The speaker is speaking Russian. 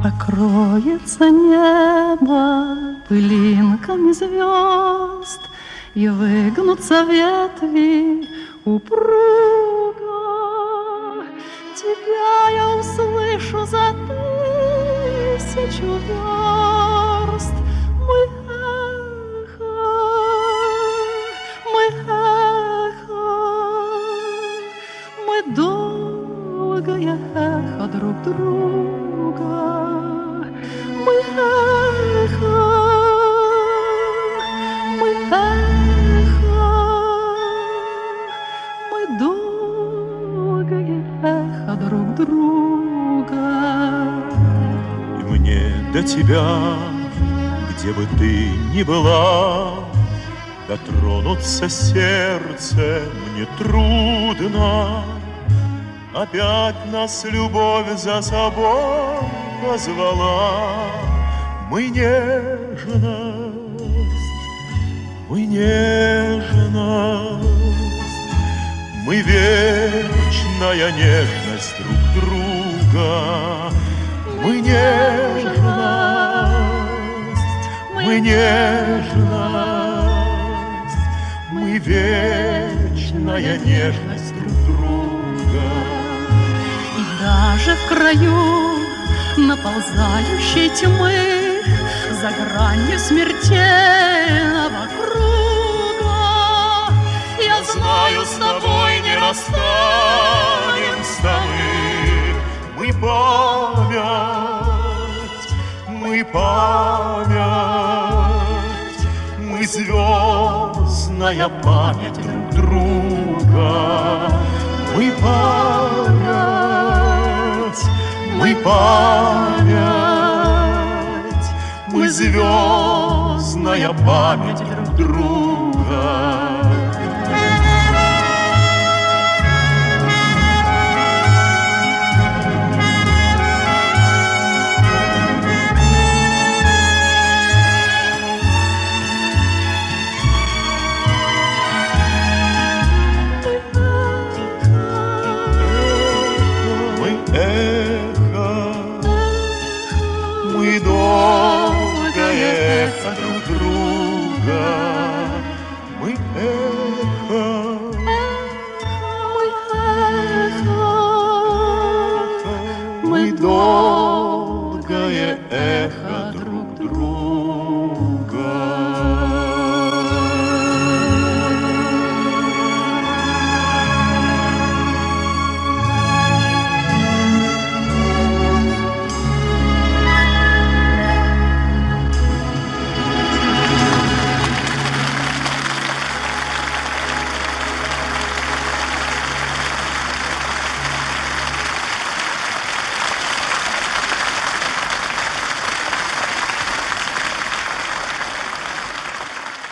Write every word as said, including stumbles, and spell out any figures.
Покроется небо пылинками звезд, и выгнутся ветви упруго. Тебя я услышу за тысячу верст. Мы эхо, мы эхо, мы долгое эхо друг друга. Мы эхо, мы эхо, мы долгое эхо друг друга. И мне до тебя, где бы ты ни была, дотронуться сердце мне трудно. Опять нас любовь за собой позвала. Мы нежность, мы нежность, мы вечная нежность друг друга. Мы нежность, мы нежность, мы вечная нежность друг друга. И даже в краю наползающей тьмы, за гранью смертельного круга, я знаю, с тобой не расстанемся мы. Мы память, мы память, мы звездная память друг друга. Мы память, мы память, мы звездная память друг друга.